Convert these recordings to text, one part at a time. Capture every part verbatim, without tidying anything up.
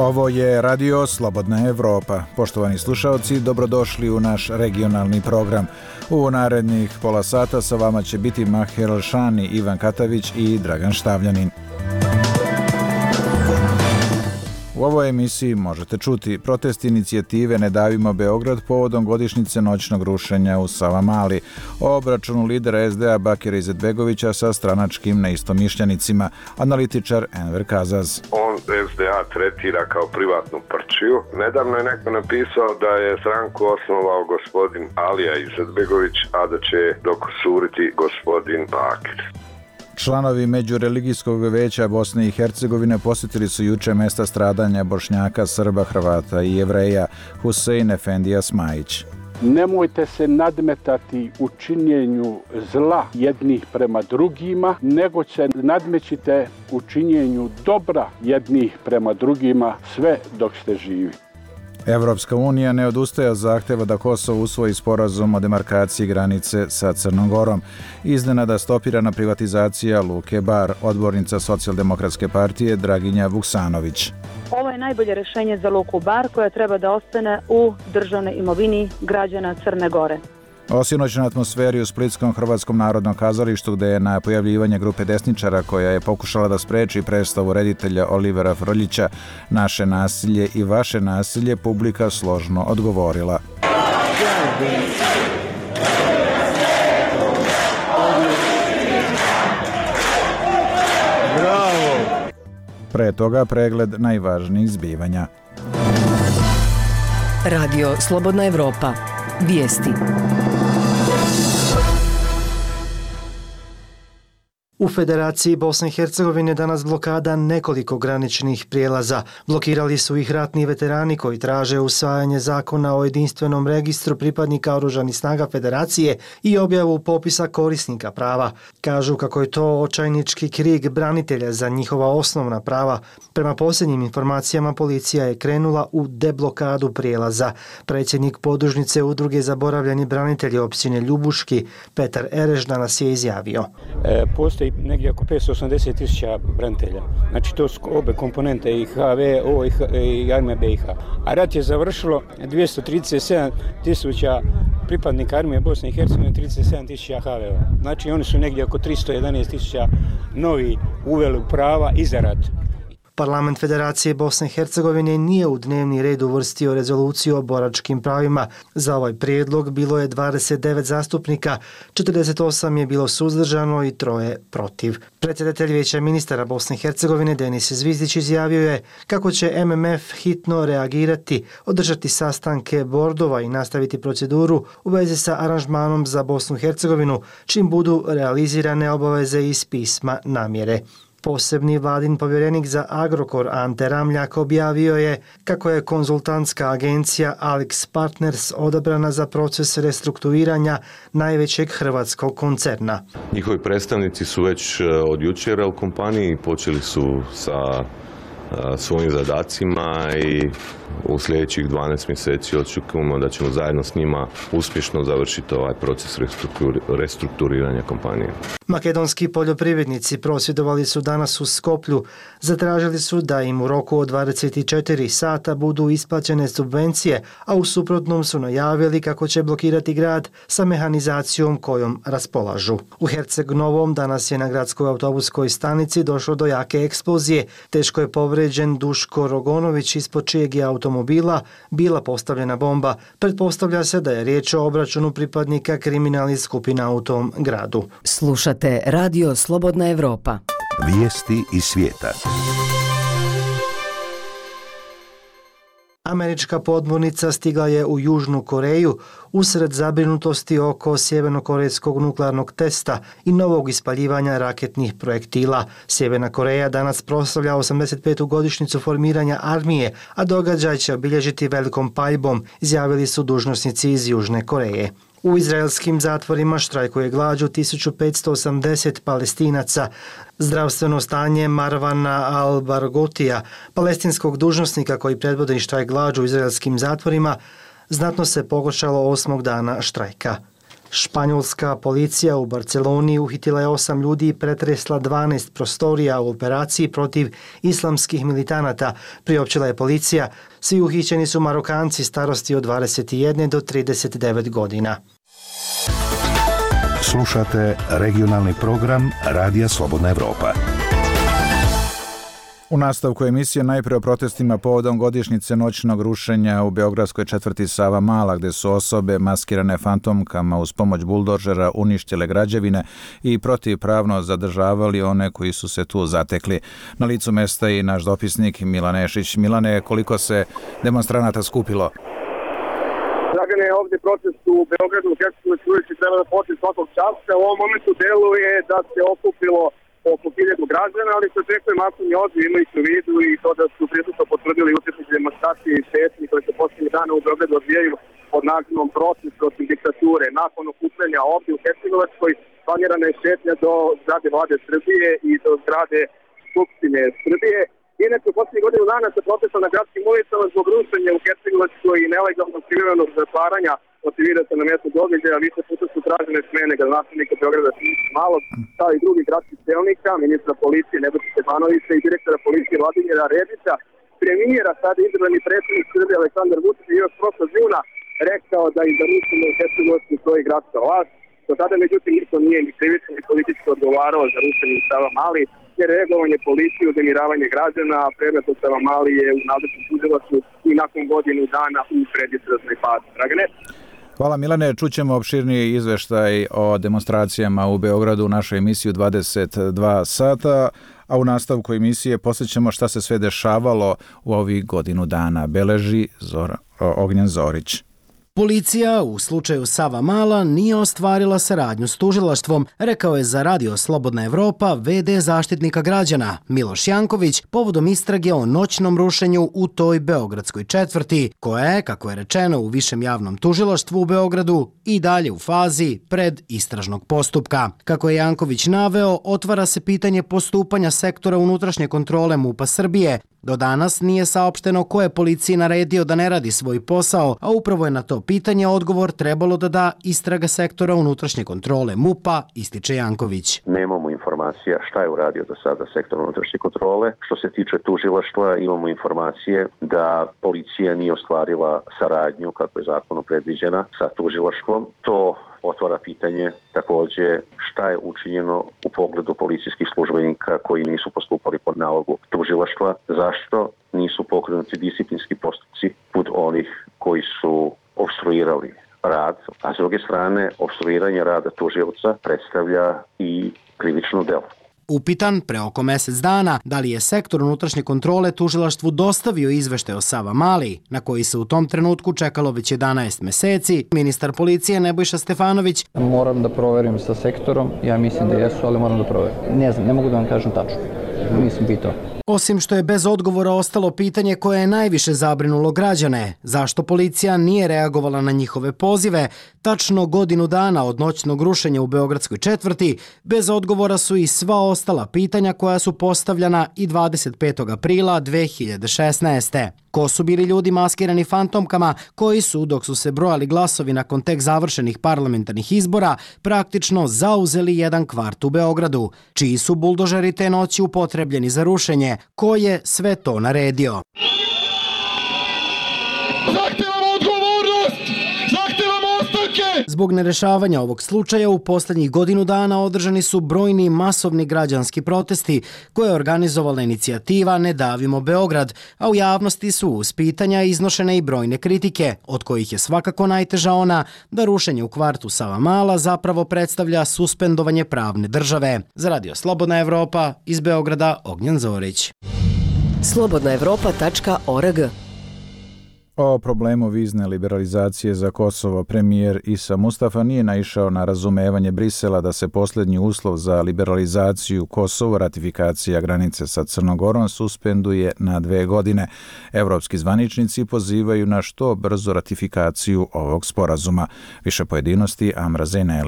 Ovo je Radio Slobodna Evropa. Poštovani slušalci, dobrodošli u naš regionalni program. U narednih pola sata sa vama će biti Maher Elšani, Ivan Katavić i Dragan Štavljanin. U ovoj emisiji možete čuti protest inicijative Ne davimo Beograd povodom godišnjice noćnog rušenja u Savamali, o obračunu lidera es de a Bakira Izetbegovića sa stranačkim neistomišljenicima, analitičar Enver Kazaz. On es de a tretira kao privatnu prčiju. Nedavno je neko napisao da je stranku osnovao gospodin Alija Izetbegović, a da će dokusuriti gospodin Bakir. Članovi Međureligijskog veća Bosne i Hercegovine posjetili su juče mesta stradanja Bošnjaka, Srba, Hrvata i Jevreja. Husein Efendija Smajić. Nemojte se nadmetati u činjenju zla jednih prema drugima, nego se nadmećite u činjenju dobra jednih prema drugima sve dok ste živi. Evropska unija ne odustaje od zahteva da Kosovo usvoji sporazum o demarkaciji granice sa Crnom Gorom. Iznenada stopirana privatizacija Luke Bar, odbornica Socijaldemokratske partije Draginja Vuksanović. Ovo je najbolje rješenje za Luku Bar koja treba da ostane u državnoj imovini građana Crne Gore. O sinoćnoj atmosferi u Splitskom Hrvatskom narodnom kazalištu, gde je na pojavljivanje grupe desničara koja je pokušala da spreči predstavu reditelja Olivera Frljića Naše nasilje i vaše nasilje, publika složno odgovorila. Bravo! Pre toga pregled najvažnijih zbivanja. Radio Slobodna Evropa. Vijesti. U Federaciji Bosne i Hercegovine danas blokada nekoliko graničnih prijelaza. Blokirali su ih ratni veterani koji traže usvajanje zakona o jedinstvenom registru pripadnika oružanih snaga Federacije i objavu popisa korisnika prava. Kažu kako je to očajnički krig branitelja za njihova osnovna prava. Prema posljednjim informacijama policija je krenula u deblokadu prijelaza. Predsjednik podružnice udruge Zaboravljeni branitelji općine Ljubuški, Petar Ereš, danas je izjavio. E, postoji negdje oko petsto osamdeset tisuća branitelja. Znači to su obe komponente i ha ve o i Armija be i ha. A rat je završilo dvjesto trideset sedam tisuća pripadnika Armije Bosne i Hercegovine, trideset sedam tisuća ha ve o. Znači oni su negdje oko tristo jedanaest tisuća novi uveli prava i za rat. Parlament Federacije Bosne i Hercegovine nije u dnevni red uvrstio rezoluciju o boračkim pravima. Za ovaj prijedlog bilo je dvadeset devet zastupnika, četrdeset osam je bilo suzdržano i troje protiv. Predsjedatelj Vijeća ministara Bosne i Hercegovine Denis Zvizdić izjavio je kako će em em ef hitno reagirati, održati sastanke bordova i nastaviti proceduru u vezi sa aranžmanom za Bosnu i Hercegovinu, čim budu realizirane obaveze iz pisma namjere. Posebni vladin povjerenik za Agrokor Ante Ramljak objavio je kako je konzultantska agencija Alix Partners odabrana za proces restrukturiranja najvećeg hrvatskog koncerna. Njihovi predstavnici su već od jučera u kompaniji, počeli su sa svojim zadacima i u sljedećih dvanaest mjeseci očekujemo da ćemo zajedno s njima uspješno završiti ovaj proces restrukturiranja kompanije. Makedonski poljoprivrednici prosvjedovali su danas u Skoplju. Zatražili su da im u roku od dvadeset četiri sata budu isplaćene subvencije, a u suprotnom su najavili kako će blokirati grad sa mehanizacijom kojom raspolažu. U Herceg Novom danas je na gradskoj autobuskoj stanici došlo do jake eksplozije. Teško je povrijeđen Duško Rogonović, ispod čijeg je automobila bila postavljena bomba. Pretpostavlja se da je riječ o obračunu pripadnika kriminalnih skupina u tom gradu. Slušate Radio Slobodna Evropa. Vijesti iz svijeta. Američka podmornica stigla je u Južnu Koreju usred zabrinutosti oko sjevernokorejskog nuklearnog testa i novog ispaljivanja raketnih projektila. Sjeverna Koreja danas proslavlja osamdeset petu godišnjicu formiranja armije, a događaj će obilježiti velikom paljbom, izjavili su dužnosnici iz Južne Koreje. U izraelskim zatvorima štrajkuje glađu tisuću petsto osamdeset Palestinaca. Zdravstveno stanje Marvana al-Bargotija, palestinskog dužnosnika koji predvodi štrajk glađu u izraelskim zatvorima, znatno se pogoršalo osmog dana štrajka. Španjolska policija u Barceloni uhitila je osam ljudi i pretresla dvanaest prostorija u operaciji protiv islamskih militanata, priopćila je policija. Svi uhićeni su Marokanci starosti od dvadeset jedne do trideset devet godina. Slušate regionalni program Radija Slobodna Evropa. U nastavku emisije najprije o protestima povodom godišnjice noćnog rušenja u beogradskoj četvrti Sava Mala, gdje su osobe maskirane fantomkama uz pomoć buldožera uništile građevine i protivpravno zadržavali one koji su se tu zatekli. Na licu mesta i naš dopisnik Milan Nešić. Milane, koliko se demonstranata skupilo? Dragane, ovdje protest u Beogradu u Hercegovoj ulici treba da počne svakog časa. U ovom momentu deluje da se okupilo oko hiljadu građana, ali se očekuje masovni odbor, imajući u vidu i to da su prisutno potvrdili učesnici demonstracije i šetnje koje se posljednjih dana u Beogradu odvijaju pod nazivom protest protiv diktature. Nakon okupljanja ovdje u Hercegovačkoj planirana je šetnja do zgrade Vlade Srbije i do zgrade Skupštine Srbije. Inače, u posljednjih godinu dana se protesta na gradskim ulicama zbog rušenja u Hercegovačkoj i nelegalnog privremenog zatvaranja motivira se na mjestu događaja. Više puta su tražene smene gradonačelnika Beograda Siniše Malog, kao i drugih gradskih čelnika, ministra policije Nebojše Stefanovića i direktora policije Vladimira Redića. Premijera, sada izabrani predsjednik Srbije Aleksandar Vučić je još prošlog juna rekao da i za rušenje u Hercegovačkoj stoji gradska vlast. Do tada, međutim, niko nije ni krivično ni politički odgovarao za rušenje u Sava Mali, jer reagovanje policije, uznemiravanje građana, a predmet u Sava Mali je u nadležnom tužilaštvu i nakon godinu dana u predistražnoj fazi. Dragane? Hvala Milane, čućemo opširniji izveštaj o demonstracijama u Beogradu u našoj emisiji u dvadeset dva sata, a u nastavku emisije posjećamo šta se sve dešavalo u ovih godinu dana. Beleži Zora, Ognjen Zorić. Policija u slučaju Sava Mala nije ostvarila saradnju s tužilaštvom, rekao je za Radio Slobodna Evropa ve de zaštitnika građana Miloš Janković povodom istrage o noćnom rušenju u toj beogradskoj četvrti, koja je, kako je rečeno u višem javnom tužilaštvu u Beogradu, i dalje u fazi pred istražnog postupka. Kako je Janković naveo, otvara se pitanje postupanja sektora unutrašnje kontrole MUP-a Srbije. Do danas nije saopšteno ko je policiji naredio da ne radi svoj posao, a upravo je na to pitanje odgovor trebalo da da istraga sektora unutrašnje kontrole MUP-a, ističe Janković. Nemamo informacija šta je uradio do sada sektor unutrašnje kontrole. Što se tiče tužilaštva, imamo informacije da policija nije ostvarila saradnju, kako je zakonom predviđena, sa tužilaštvom. To otvara pitanje također šta je učinjeno u pogledu policijskih službenika koji nisu postupali pod nalogu tužilaštva, zašto nisu pokrenuti disciplinski postupci pod onih koji su opstruirali rad, a s druge strane opstruiranje rada tužioca predstavlja i krivično delo. Upitan pre oko mjesec dana da li je sektor unutrašnje kontrole tužilaštvu dostavio izveštaj o Sava Mali, na koji se u tom trenutku čekalo već jedanaest meseci, ministar policije Nebojša Stefanović: Moram da proverim sa sektorom, ja mislim da jesu, ali moram da proverim. Ne znam, ne mogu da vam kažem tačno, nisam pitao. Osim što je bez odgovora ostalo pitanje koje je najviše zabrinulo građane, zašto policija nije reagovala na njihove pozive, tačno godinu dana od noćnog rušenja u beogradskoj četvrti, bez odgovora su i sva ostala pitanja koja su postavljana i dvadeset petog aprila dve hiljade šesnaeste. Ko su bili ljudi maskirani fantomkama koji su, dok su se brojali glasovi nakon tek završenih parlamentarnih izbora, praktično zauzeli jedan kvart u Beogradu? Čiji su buldožeri te noći upotrebljeni za rušenje? Ko je sve to naredio? Zahtevamo odgovornost! Zahtevamo ostavke! Zbog nerešavanja ovog slučaja u posljednjih godinu dana održani su brojni masovni građanski protesti koje je organizovala inicijativa Ne davimo Beograd, a u javnosti su uz pitanja iznošene i brojne kritike, od kojih je svakako najteža ona da rušenje u kvartu Sava Mala zapravo predstavlja suspendovanje pravne države. Za Radio Slobodna Evropa, iz Beograda, Ognjen Zorić. slobodna evropa tačka org. O problemu vizne liberalizacije za Kosovo premijer Isa Mustafa nije naišao na razumevanje Brisela da se posljednji uslov za liberalizaciju Kosova, ratifikacija granice sa Crnogorom, suspenduje na dve godine. Evropski zvaničnici pozivaju na što brzo ratifikaciju ovog sporazuma. Više pojedinosti Amra Zeneli.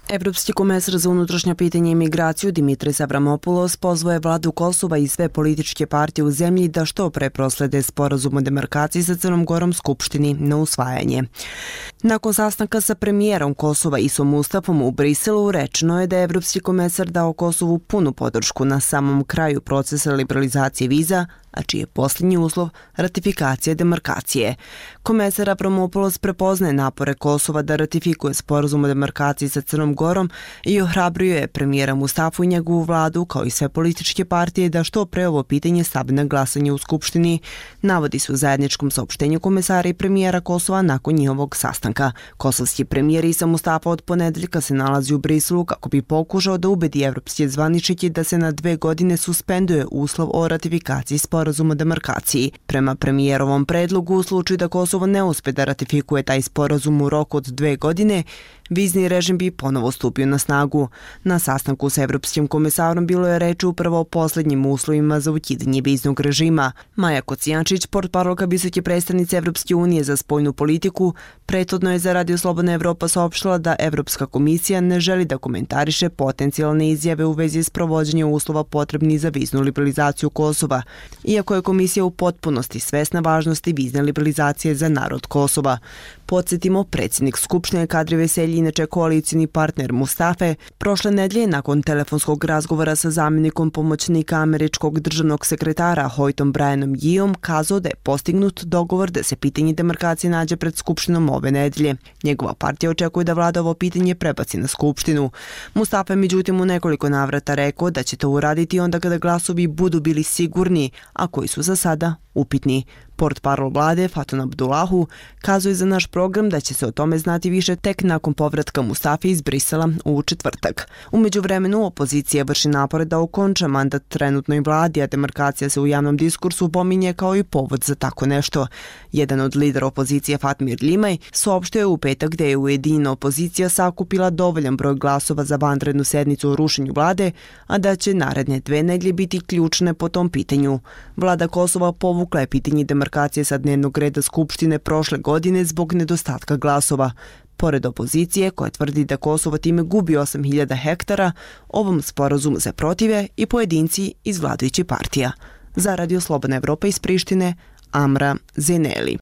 Evropski komesar za unutrašnja pitanja i migraciju Dimitris Avramopoulos pozvao je vladu Kosova i sve političke partije u zemlji da što pre proslede sporazum o demarkaciji sa Crnom Gorom Skupštini na usvajanje. Nakon sastanka sa premijerom Kosova Isom Mustafom u Briselu rečeno je da je Evropski komesar dao Kosovu punu podršku na samom kraju procesa liberalizacije viza, a čiji je posljednji uslov ratifikacija demarkacije. Komesar Avramopoulos prepoznaje napore Kosova da ratifikuje sporazum o demarkaciji sa Crnom Gorom i ohrabruje je premijera Mustafu i njegovu vladu, kao i sve političke partije, da što pre ovo pitanje stavi na glasanje u Skupštini, navodi se u zajedničkom saopštenju komesara i premijera Kosova nakon njihovog sastanka. Kosovski premijer Isa Mustafa od ponedeljka se nalazi u Briselu kako bi pokušao da ubedi evropske zvaničnike da se na dve godine suspenduje uslov o ratifikaciji sporazuma o demarkaciji. Prema premijerovom predlogu, u slučaju da Kosovo ne uspe da ratifikuje taj sporazum u roku od dve godine, vizni režim bi ponovo stupio na snagu. Na sastanku sa evropskim komesarom bilo je reč upravo o posljednjim uslovima za ukidanje viznog režima. Maja Kocijančić, portparolka visoke predstavnice Evropske unije za spoljnu politiku, prethodno je za Radio Slobodna Evropa saopštila da Evropska komisija ne želi da komentariše potencijalne izjave u vezi s provođenjem uslova potrebnih za viznu liberalizaciju Kosova, iako je komisija u potpunosti svesna važnosti vizne liberalizacije za narod Kosova. Podsjetimo, predsjednik Skupštine Kadri Veselji, inače koalicijni partner Mustafe, prošle nedelje nakon telefonskog razgovora sa zamjenikom pomoćnika američkog državnog sekretara Hoytom Brianom Yeom kazao da je postignut dogovor da se pitanje demarkacije nađe pred Skupštinom ove nedelje. Njegova partija očekuje da vlada ovo pitanje prebaci na Skupštinu. Mustafa je međutim u nekoliko navrata rekao da će to uraditi onda kada glasovi budu bili sigurni, a koji su za sada upitni. Portparol vlade Fatun Abdullahu kazuje za naš program da će se o tome znati više tek nakon povratka Mustafi iz Brisela u četvrtak. U međuvremenu opozicija vrši napore da okonča mandat trenutnoj vladi, a demarkacija se u javnom diskursu pominje kao i povod za tako nešto. Jedan od lidera opozicije Fatmir Limaj saopštio je u petak da je ujedinjena opozicija sakupila dovoljan broj glasova za vanrednu sednicu o rušenju vlade, a da će naredne dve nedelje biti ključne po tom pitanju. Vlada Kosova povukla je pitanje demarkacije sa dnevnog reda Skupštine prošle godine zbog nedostatka glasova. Pored opozicije, koja tvrdi da Kosovo time gubi osam hiljada hektara, ovom sporazumu se protive i pojedinci iz vladajućih partija. Za Radio Slobodna Evropa iz Prištine, Amra Zeneli.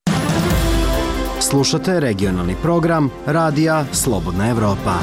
Slušate regionalni program Radija Slobodna Evropa.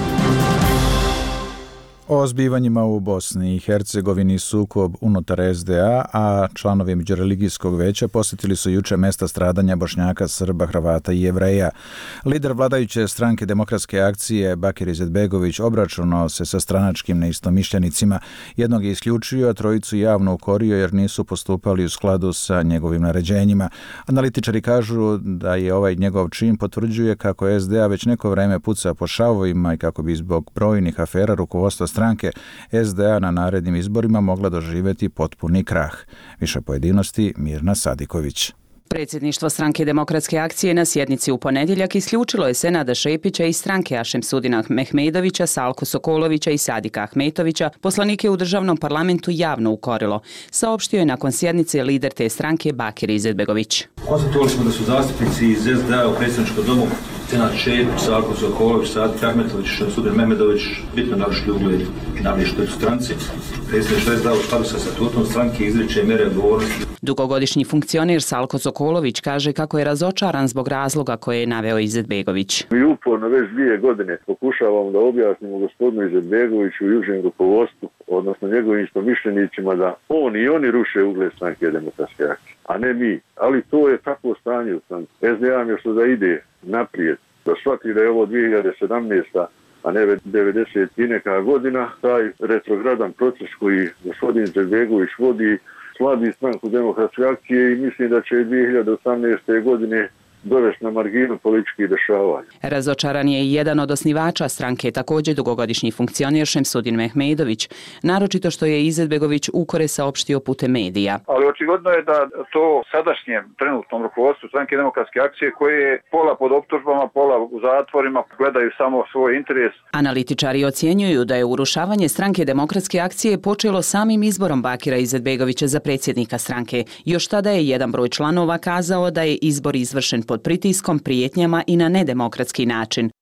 O zbivanjima u Bosni i Hercegovini sukob unutar S D A, a članovi Međureligijskog veća posjetili su juče mesta stradanja Bošnjaka, Srba, Hrvata i Jevreja. Lider vladajuće stranke Demokratske akcije Bakir Izetbegović obračunao se sa stranačkim neistomišljenicima. Jednog je isključio, a trojicu javno ukorio jer nisu postupali u skladu sa njegovim naređenjima. Analitičari kažu da je ovaj njegov čin potvrđuje kako S D A već neko vreme puca po šavovima i kako bi zbog brojnih afera rukovodstva stranke S D A na narednim izborima mogla doživjeti potpuni krah. Više pojedinosti Mirna Sadiković. Predsjedništvo stranke Demokratske akcije na sjednici u ponedjeljak isključilo je Senada Šepića iz stranke Ašemsudina Mehmedovića, Salko Sokolovića i Sadika Ahmetovića, poslanike u državnom parlamentu javno ukorilo, saopštio je nakon sjednice lider te stranke Bakir Izetbegović. Konstatovali smo da su zastupnici iz S D A u predsjedničkom domu Senad Šepić, Salko Sokolović, Sadik Ahmetović, Šemsudin Mehmedović bitno narušili ugled i namještaj u stranci. Predsjedništvo S D A u skladu sa statutom stranke izriče mjere odgovornosti. Dugogodišnji funkcioner Salko Sokolović kaže kako je razočaran zbog razloga koje je naveo Izetbegović. Mi uporno već dvije godine pokušavamo da objasnimo gospodinu Izetbegoviću i užem rukovodstvu, odnosno njegovim istomišljenicima, da on i oni ruše ugled stranke Demokratske akcije, a ne mi. Ali to je takvo stanje u stranci. S D A još da ide naprijed, da shvati da je ovo dvije hiljade sedamnaesta a ne devedeset i neka godina, taj retrogradan proces koji gospodin Izetbegović vodi slabi stranku Demokratske akcije i mislim da će dvije hiljade osamnaeste. godine dovesti na marginu političkih dešavanja. Razočaran je i jedan od osnivača stranke, također dugogodišnji funkcioner Šemsudin Mehmedović, naročito što je Izetbegović ukore saopštio putem medija. Ali očigledno je da to sadašnjem trenutnom rukovodstvu stranke Demokratske akcije, koje je pola pod optužbama, pola u zatvorima, gledaju samo svoj interes. Analitičari ocjenjuju da je urušavanje stranke Demokratske akcije počelo samim izborom Bakira Izetbegovića za predsjednika stranke. Još tada je jedan broj članova kazao da je izbor izvršen pod pritiskom, prijetnjama i na nedemokratski način.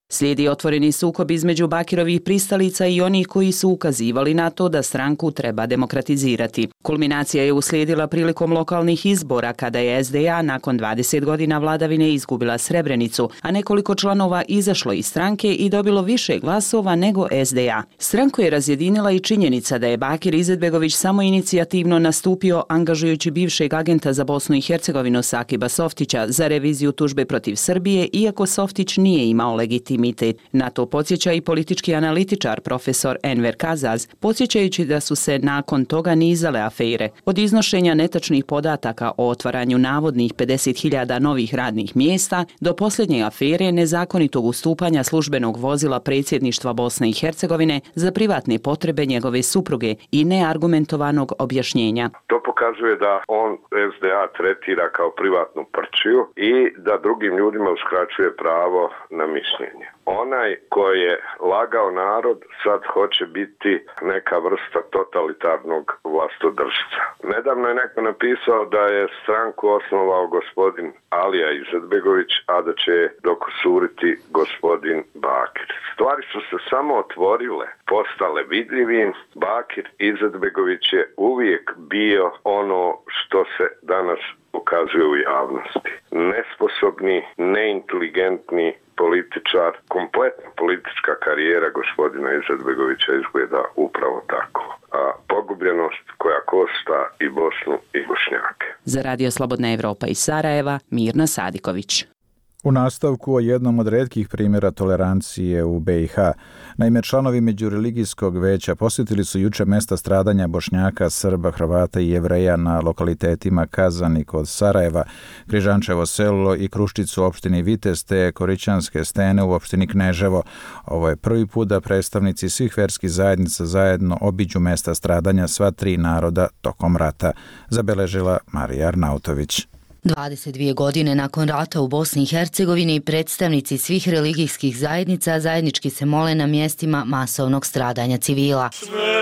Slijedi otvoreni sukob između Bakirovih pristalica i onih koji su ukazivali na to da stranku treba demokratizirati. Kulminacija je uslijedila prilikom lokalnih izbora kada je S D A nakon dvadeset godina vladavine izgubila Srebrenicu, a nekoliko članova izašlo iz stranke i dobilo više glasova nego S D A. Stranku je razjedinila i činjenica da je Bakir Izetbegović samo inicijativno nastupio angažujući bivšeg agenta za Bosnu i Hercegovinu Sakiba Softića za reviziju tužbe protiv Srbije, iako Softić nije imao legitimitet. Na to podsjeća i politički analitičar profesor Enver Kazaz, podsjećajući da su se nakon toga nizale afere. Od iznošenja netačnih podataka o otvaranju navodnih pedeset hiljada novih radnih mjesta do posljednje afere nezakonitog ustupanja službenog vozila predsjedništva Bosne i Hercegovine za privatne potrebe njegove supruge i neargumentovanog objašnjenja. To pokazuje da on S D A tretira kao privatnu prčiju i da drugim ljudima uskraćuje pravo na mišljenje. Onaj koji je lagao narod sad hoće biti neka vrsta totalitarnog vlastodržca. Nedavno je neko napisao da je stranku osnovao gospodin Alija Izetbegović, a da će dokusuriti gospodin Bakir. Stvari su se samo otvorile, postale vidljivim. Bakir Izetbegović je uvijek bio ono što se danas pokazuje u javnosti. Nesposobni, neinteligentni političar, kompletna politička karijera gospodina Izetbegovića izgleda upravo tako. A pogubljenost koja košta i Bosnu i Bošnjake. Za Radio Slobodna Evropa iz Sarajeva, Mirna Sadiković. U nastavku o jednom od retkih primjera tolerancije u B i H. Naime, članovi Međureligijskog veća posjetili su juče mesta stradanja Bošnjaka, Srba, Hrvata i Jevreja na lokalitetima Kazani kod Sarajeva, Križančevo selo i Kruščicu u opštini Vitez te Korićanske stene u opštini Kneževo. Ovo je prvi put da predstavnici svih verskih zajednica zajedno obiđu mesta stradanja sva tri naroda tokom rata, zabeležila Marija Arnautović. dvadeset dvije godine nakon rata u Bosni i Hercegovini predstavnici svih religijskih zajednica zajednički se mole na mjestima masovnog stradanja civila.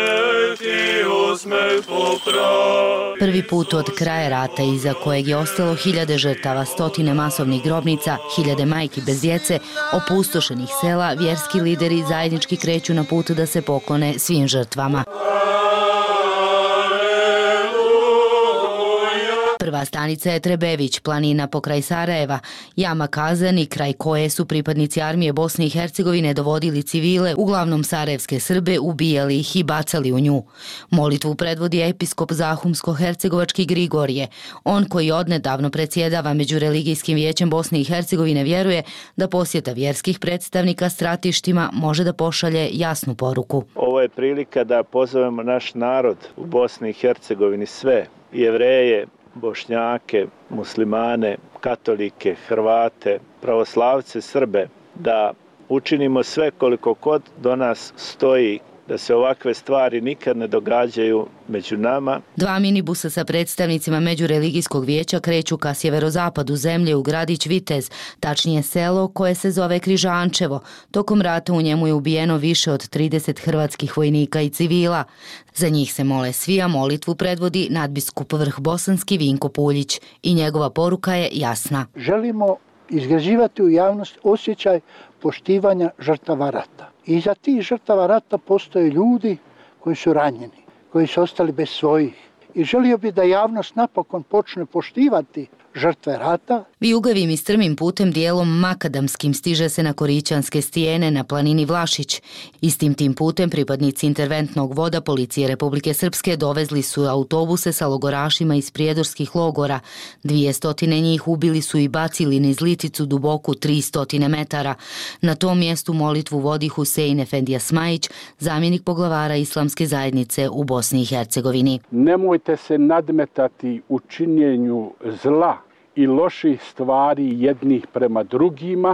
Prvi put od kraja rata iza kojeg je ostalo hiljade žrtava, stotine masovnih grobnica, hiljade majki bez djece, opustošenih sela, vjerski lideri zajednički kreću na put da se poklone svim žrtvama. Prva stanica je Trebević, planina pokraj Sarajeva, jama Kazani, kraj koje su pripadnici armije Bosne i Hercegovine dovodili civile, uglavnom sarajevske Srbe, ubijali ih i bacali u nju. Molitvu predvodi episkop Zahumsko-hercegovački Grigorije. On koji odnedavno predsjedava Međureligijskim vijećem Bosne i Hercegovine vjeruje da posjeta vjerskih predstavnika stratištima može da pošalje jasnu poruku. Ovo je prilika da pozovemo naš narod u Bosni i Hercegovini, sve Jevreje, Bošnjake, muslimane, katolike, Hrvate, pravoslavce, Srbe, da učinimo sve koliko god do nas stoji da se ovakve stvari nikad ne događaju među nama. Dva minibusa sa predstavnicima Međureligijskog vijeća kreću ka sjeverozapadu zemlje u gradić Vitez, tačnije selo koje se zove Križančevo. Tokom rata u njemu je ubijeno više od trideset hrvatskih vojnika i civila. Za njih se mole svi, a molitvu predvodi nadbiskup Vrhbosanski Vinko Puljić i njegova poruka je jasna. Želimo izgrađivati u javnost osjećaj poštivanja žrtava rata. Iza tih žrtava rata postoje ljudi koji su ranjeni, koji su ostali bez svojih. I želio bi da javnost napokon počne poštivati žrtve rata. Vijugavim i strmim putem dijelom makadamskim stiže se na Korićanske stijene na planini Vlašić. Istim tim putem pripadnici interventnog voda Policije Republike Srpske dovezli su autobuse sa logorašima iz prijedorskih logora. Dvije stotine njih ubili su i bacili niz Liticu duboku tri stotine metara. Na tom mjestu molitvu vodi Husein Efendija Smajić, zamjenik poglavara Islamske zajednice u Bosni i Hercegovini. Nemojte se nadmetati u činjenju zla i loših stvari jednih prema drugima,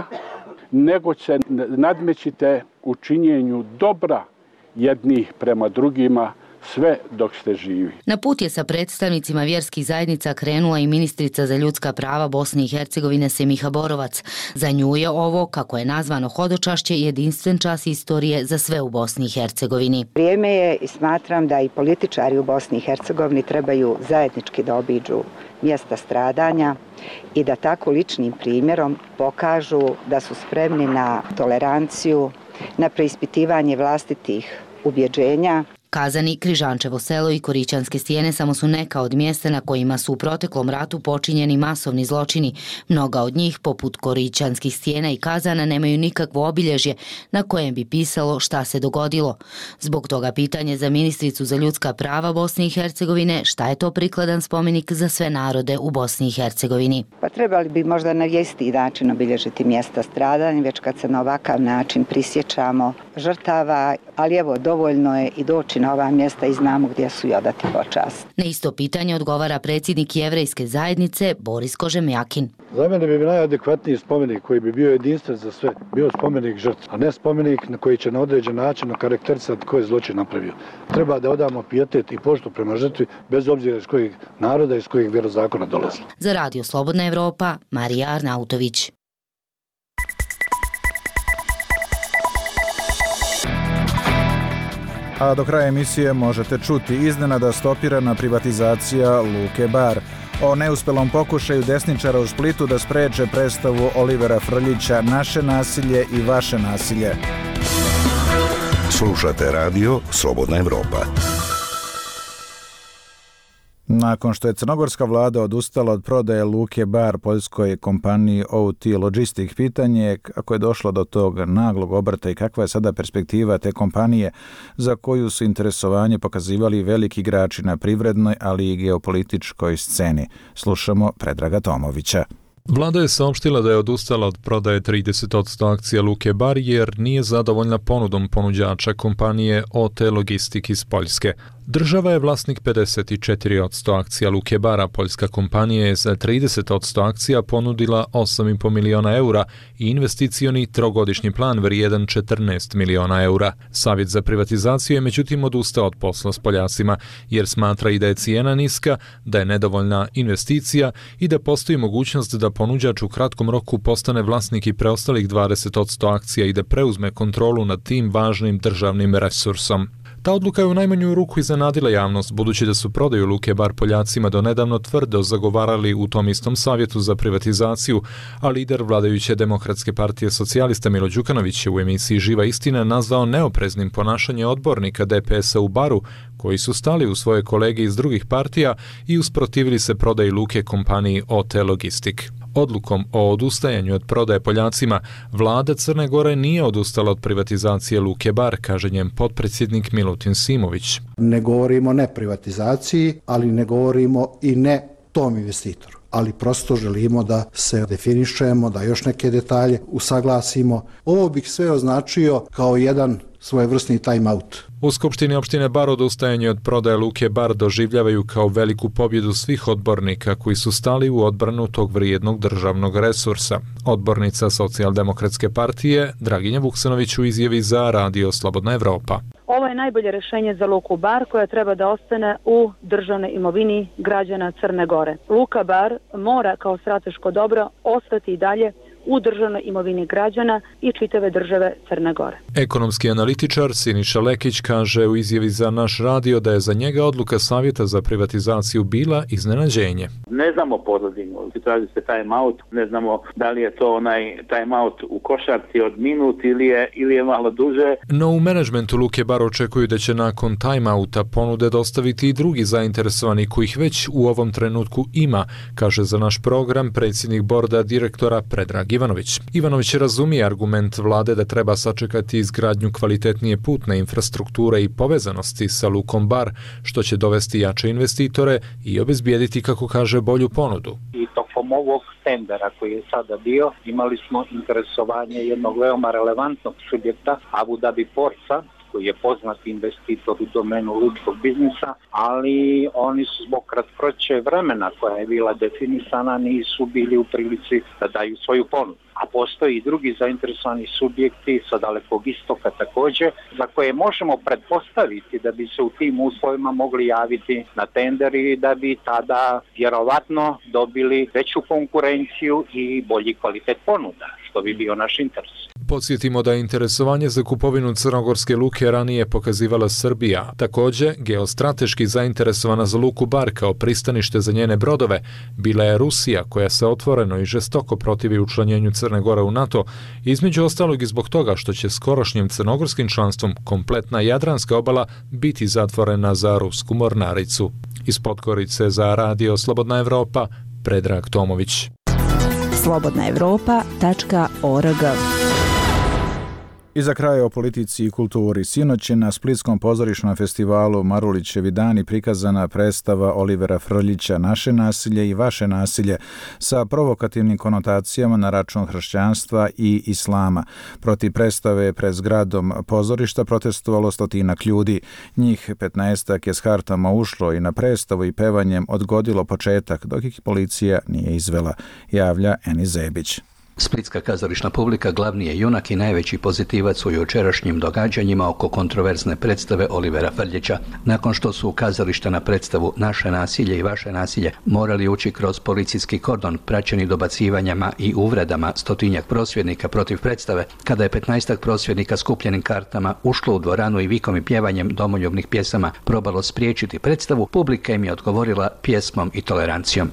nego se nadmećite u činjenju dobra jednih prema drugima sve dok ste živi. Na put je sa predstavnicima vjerskih zajednica krenula i ministrica za ljudska prava Bosne i Hercegovine Semiha Borovac. Za nju je ovo, kako je nazvano hodočašće, jedinstven čas istorije za sve u Bosni i Hercegovini. Vrijeme je i smatram da i političari u Bosni i Hercegovini trebaju zajednički da obiđu mjesta stradanja i da tako ličnim primjerom pokažu da su spremni na toleranciju, na preispitivanje vlastitih ubjeđenja. Kazani, Križančevo selo i Korićanske stijene samo su neka od mjesta na kojima su u proteklom ratu počinjeni masovni zločini. Mnoga od njih, poput Korićanskih stijena i Kazana, nemaju nikakvo obilježje na kojem bi pisalo šta se dogodilo. Zbog toga pitanje za ministricu za ljudska prava Bosne i Hercegovine, šta je to prikladan spomenik za sve narode u Bosni i Hercegovini. Pa trebali bi možda na isti način obilježiti mjesta stradanja, već kad se na ovakav način prisjećamo žrtava, ali evo, dovoljno je i doći na ova mjesta i znamo gdje su i odati počast. Na isto pitanje odgovara predsjednik Jevrejske zajednice Boris Kožemjakin. Za mene bi najadekvatniji spomenik koji bi bio jedinstven za sve, bio spomenik žrtvi, a ne spomenik na koji će na određen način okarakterisati ko je zločin napravio. Treba da odamo pijetet i poštu prema žrtvi, bez obzira iz kojeg naroda i iz kojeg vjerozakona dolazi. Za Radio Slobodna Evropa, Marija Arnautović. A do kraja emisije možete čuti iznenada stopirana privatizacija Luke Bar. O neuspelom pokušaju desničara u Splitu da spreče predstavu Olivera Frljića Naše nasilje i vaše nasilje. Slušate radio Slobodna Evropa. Nakon što je crnogorska vlada odustala od prodaje Luke Bar poljskoj kompaniji O T Logistic, pitanje je kako je došlo do tog naglog obrta i kakva je sada perspektiva te kompanije za koju su interesovanje pokazivali veliki igrači na privrednoj, ali i geopolitičkoj sceni. Slušamo Predraga Tomovića. Vlada je saopštila da je odustala od prodaje trideset posto akcija Luke Bar jer nije zadovoljna ponudom ponuđača kompanije O T Logistic iz Poljske. Država je vlasnik pedeset četiri posto akcija Luke Bara, poljska kompanija je za trideset posto akcija ponudila osam i po miliona eura i investicioni trogodišnji plan vrijedan četrnaest miliona eura. Savjet za privatizaciju je međutim odustao od posla s Poljacima jer smatra i da je cijena niska, da je nedovoljna investicija i da postoji mogućnost da ponuđač u kratkom roku postane vlasnik i preostalih dvadeset posto akcija i da preuzme kontrolu nad tim važnim državnim resursom. Ta odluka je u najmanju ruku iznenadila javnost, budući da su prodaju Luke Bar Poljacima do nedavno tvrdo zagovarali u tom istom savjetu za privatizaciju, a lider vladajuće Demokratske partije socijalista Milo Đukanović je u emisiji Živa istina nazvao neopreznim ponašanje odbornika D P S-a u Baru, koji su stali u svoje kolege iz drugih partija i usprotivili se prodaji Luke kompaniji O T Logistic. Odlukom o odustajanju od prodaje Poljacima, vlada Crne Gore nije odustala od privatizacije Luke Bar, kaže njen potpredsjednik Milutin Simović. Ne govorimo ne privatizaciji, ali ne govorimo i ne tom investitoru. Ali prosto želimo da se definišemo, da još neke detalje usaglasimo. Ovo bih sve označio kao jedan svojevrsni time out. U Skupštini opštine Bar odustajanje od prodaje Luke Bar doživljavaju kao veliku pobjedu svih odbornika koji su stali u odbranu tog vrijednog državnog resursa. Odbornica Socijaldemokratske partije Draginja Vuksanović u izjavi za Radio Slobodna Evropa. Ovo je najbolje rješenje za Luku Bar koja treba da ostane u državnoj imovini građana Crne Gore. Luka Bar mora kao strateško dobro ostati i dalje u državnoj imovini građana i čitave države Crne Gore. Ekonomski analitičar Siniša Lekić kaže u izjavi za naš radio da je za njega odluka Savjeta za privatizaciju bila iznenađenje. Ne znamo pozadinu, traži se time out, ne znamo da li je to onaj time out u košarci od minut ili je, ili je malo duže. No u menadžmentu Luke Bar očekuju da će nakon time outa ponude dostaviti i drugi zainteresovani kojih već u ovom trenutku ima, kaže za naš program predsjednik borda direktora Predrag Ivanović. Ivanović razumije argument vlade da treba sačekati izgradnju kvalitetnije putne infrastrukture i povezanosti sa Lukom Bar, što će dovesti jače investitore i obezbijediti, kako kaže, bolju ponudu. I tokom ovog tendera koji je sada bio, imali smo interesovanje jednog veoma relevantnog subjekta, Abu Dhabi Portsa, koji je poznati investitor u domenu lučkog biznisa, ali oni su zbog kratkoće vremena koja je bila definisana nisu bili u prilici da daju svoju ponudu. A postoji i drugi zainteresovani subjekti sa Dalekog istoka također, za koje možemo pretpostaviti da bi se u tim uslovima mogli javiti na tender i da bi tada vjerovatno dobili veću konkurenciju i bolji kvalitet ponuda, što bi bio naš interes. Podsjetimo da je interesovanje za kupovinu crnogorske luke ranije pokazivala Srbija. Također, geostrateški zainteresovana za luku Bar kao pristanište za njene brodove bila je Rusija, koja se otvoreno i žestoko protivi učlanjenju Crne Gore u NATO, između ostalog i zbog toga što će skorošnjim crnogorskim članstvom kompletna Jadranska obala biti zatvorena za rusku mornaricu. Iz Podgorice za Radio Slobodna Evropa, Predrag Tomović. slobodna evropa tačka org. I za kraj o politici i kulturi. Sinoć je na Splitskom pozorišnom festivalu Marulićevi dani prikazana predstava Olivera Frljića Naše nasilje i vaše nasilje sa provokativnim konotacijama na račun hrišćanstva i islama. Protiv predstave pred zgradom pozorišta protestovalo stotinak ljudi. Njih petnaestak je s kartama ušlo i na predstavu i pevanjem odgodilo početak, dok ih policija nije izvela, javlja Eni Zebić. Splitska kazališna publika glavni je junak i najveći pozitivac u jučerašnjim događanjima oko kontroverzne predstave Olivera Frljića. Nakon što su u kazališta na predstavu Naše nasilje i vaše nasilje morali ući kroz policijski kordon praćeni dobacivanjama i uvredama stotinjak prosvjednika protiv predstave, kada je petnaestak prosvjednika skupljenim kartama ušlo u dvoranu i vikom i pjevanjem domoljubnih pjesama probalo spriječiti predstavu, publika im je odgovorila pjesmom i tolerancijom.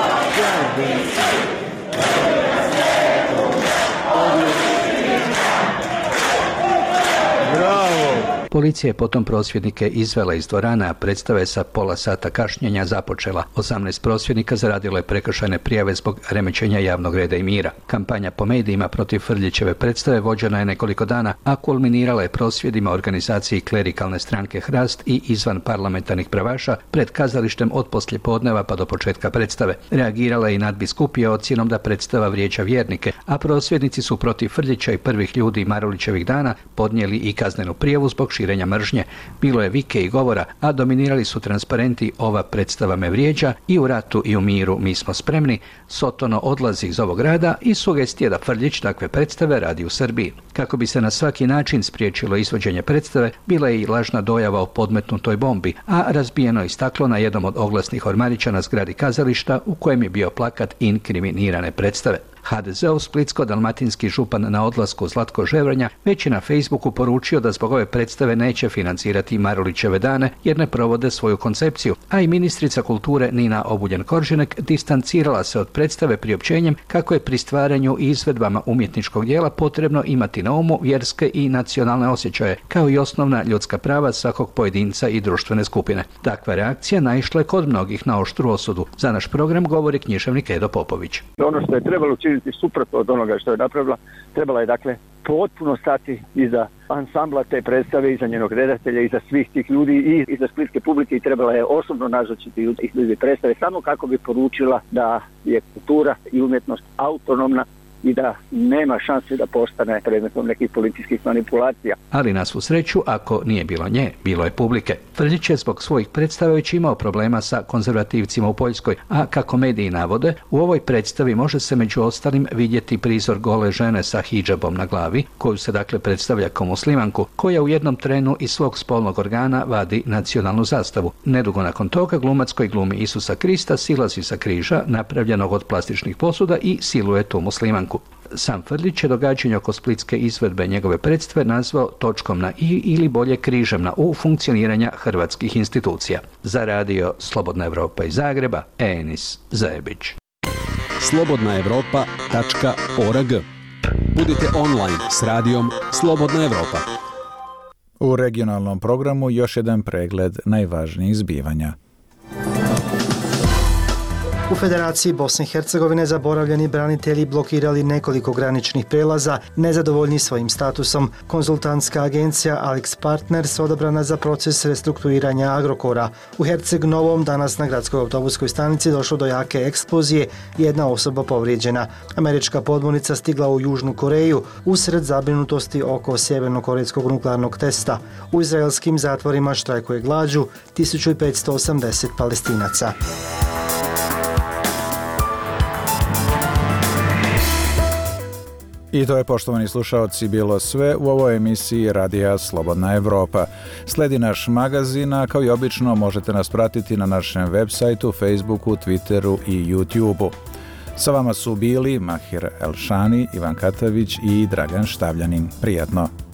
Policija je potom prosvjednike izvela iz dvorana, a predstave sa pola sata kašnjenja započela. osamnaest prosvjednika zaradilo je prekršajne prijave zbog remećenja javnog reda i mira. Kampanja po medijima protiv Frljićeve predstave vođena je nekoliko dana, a kulminirala je prosvjedima organizaciji klerikalne stranke Hrast i izvan parlamentarnih pravaša pred kazalištem od poslijepodneva pa do početka predstave. Reagirala je i nadbiskupija ocjenom da predstava vrijeđa vjernike, a prosvjednici su protiv Frljića i prvih ljudi Marulićevih dana podnijeli i kaznenu prijavu zbog širenja mržnje. Bilo je vike i govora, a dominirali su transparenti Ova predstava me vrijeđa i U ratu i u miru mi smo spremni, Sotono odlazi iz ovog grada i sugestije da Frljić takve predstave radi u Srbiji. Kako bi se na svaki način spriječilo izvođenje predstave, bila je i lažna dojava o podmetnutoj bombi, a razbijeno je staklo na jednom od oglasnih ormarića na zgradi kazališta u kojem je bio plakat inkriminirane predstave. ha de ze-ov splitsko-dalmatinski župan na odlasku Zlatko Ževranja već je na Facebooku poručio da zbog ove predstave neće financirati Marulićeve dane jer ne provode svoju koncepciju, a i ministrica kulture Nina Obuljen-Koržinek distancirala se od predstave priopćenjem kako je pri stvaranju i izvedbama umjetničkog dijela potrebno imati na umu vjerske i nacionalne osjećaje, kao i osnovna ljudska prava svakog pojedinca i društvene skupine. Takva reakcija naišla je kod mnogih na oštru osudu. Za naš program govori književnik Edo Popović. Ono što je trebalo učiniti suprotno od onoga što je napravila, trebala je dakle potpuno stati iza ansambla te predstave, iza njenog redatelja, iza svih tih ljudi i iza splitske publike i trebala je osobno nazočiti tih ljudi predstave samo kako bi poručila da je kultura i umjetnost autonomna i da nema šanse da postane predmetom nekih političkih manipulacija. Ali na svu sreću, ako nije bilo nje, bilo je publike. Frljić je zbog svojih predstava već imao problema sa konzervativcima u Poljskoj, a kako mediji navode, u ovoj predstavi može se među ostalim vidjeti prizor gole žene sa hidžabom na glavi, koju se dakle predstavlja kao muslimanku, koja u jednom trenu iz svog spolnog organa vadi nacionalnu zastavu. Nedugo nakon toga glumac koji glumi Isusa Krista silazi sa križa, napravljenog od plastičnih posuda, i siluje tu muslimanku. Sam Frljić je događanje oko splitske izvedbe njegove predstave nazvao točkom na i ili bolje križem na u funkcioniranja hrvatskih institucija. Za Radio Slobodna Evropa iz Zagreba, Enis Zajebić. slobodna evropa tačka org. Budite online s radijom Slobodna Evropa. U regionalnom programu još jedan pregled najvažnijih zbivanja. U Federaciji Bosne i Hercegovine zaboravljeni branitelji blokirali nekoliko graničnih prelaza, nezadovoljni svojim statusom. Konzultantska agencija Alex Partners odabrana za proces restrukturiranja Agrokora. U Herceg Novom danas na gradskoj autobuskoj stanici došlo do jake eksplozije, jedna osoba povrijeđena. Američka podmornica stigla u Južnu Koreju usred zabrinutosti oko sjevernokorejskog nuklearnog testa. U izraelskim zatvorima štrajkuje glađu tisuću petsto osamdeset Palestinaca. I to je, poštovani slušaoci, bilo sve u ovoj emisiji Radija Slobodna Evropa. Sledi naš magazin, a kao i obično možete nas pratiti na našem web sajtu, Facebooku, Twitteru i YouTubeu. Sa vama su bili Mahir Elšani, Ivan Katavić i Dragan Štavljanin. Prijatno!